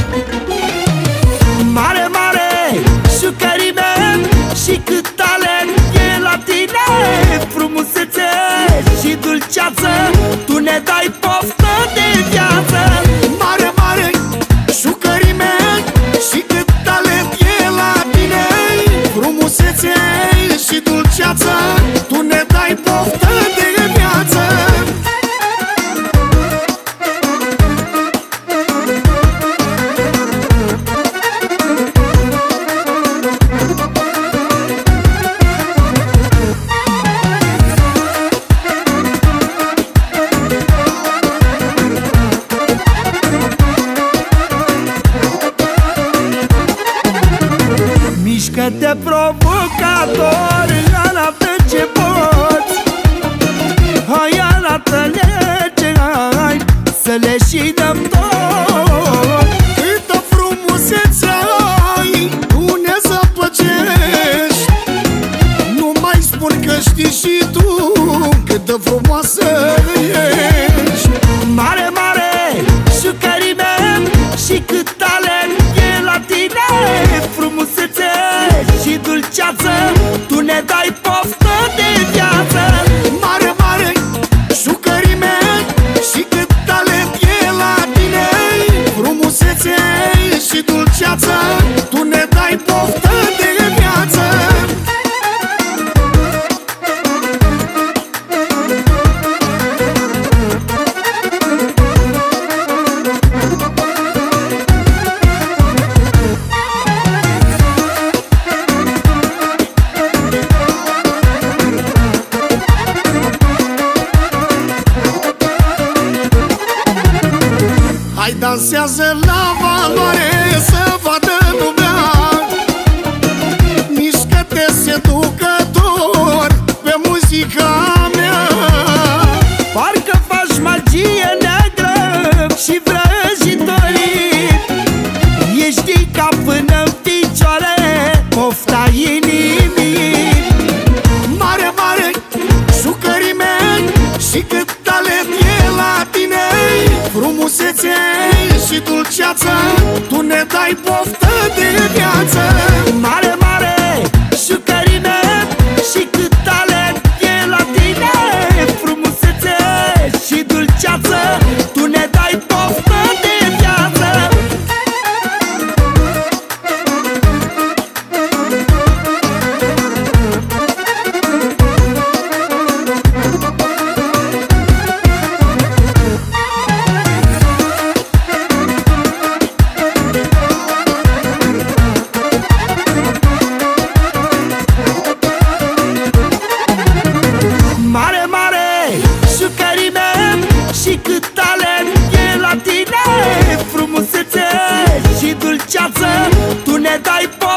Mare, mare, șucărime și cât talent e la tine. Frumusețe și dulceață, tu ne dai poftă de viață. Mare, mare, șucărime și cât talent e la tine. Frumusețe și dulceață, tu ne dai poftă de viață. Mișcă-te provocator, arată ce poți. Hai, arată-le ce ai, să le și dăm tot. Câtă frumusețe ai, tu ne zăpăcești. Nu mai spun că știi și tu cât de frumoasă ești. Mare, mare, șucărime și cât talent e la tine. Frumusețe și dulceață, tu ne dai poftă de viață. Mare, mare, șucărime și cât talent e la tine. Frumusețe și dulceață, tu ne dai poftă de viață. Hai, dansează la valoare să vadă lumea. Mișcă-te seducător pe muzica mea. Parcă faci magie neagră și vrăjitorii. Ești ca până-n picioare, pofta inimii. Mare, mare, șucărime și cât talent e la tine. Frumusețe și dulceață, tu ne dai poftă de viață. Mare, mare, șucărime și cât talent e la tine. Frumusețe și dulceață, tu ne dai poftă de viață. Mare, mare, șucărime și cât talent e la tine. Frumusețe și dulceață, tu ne dai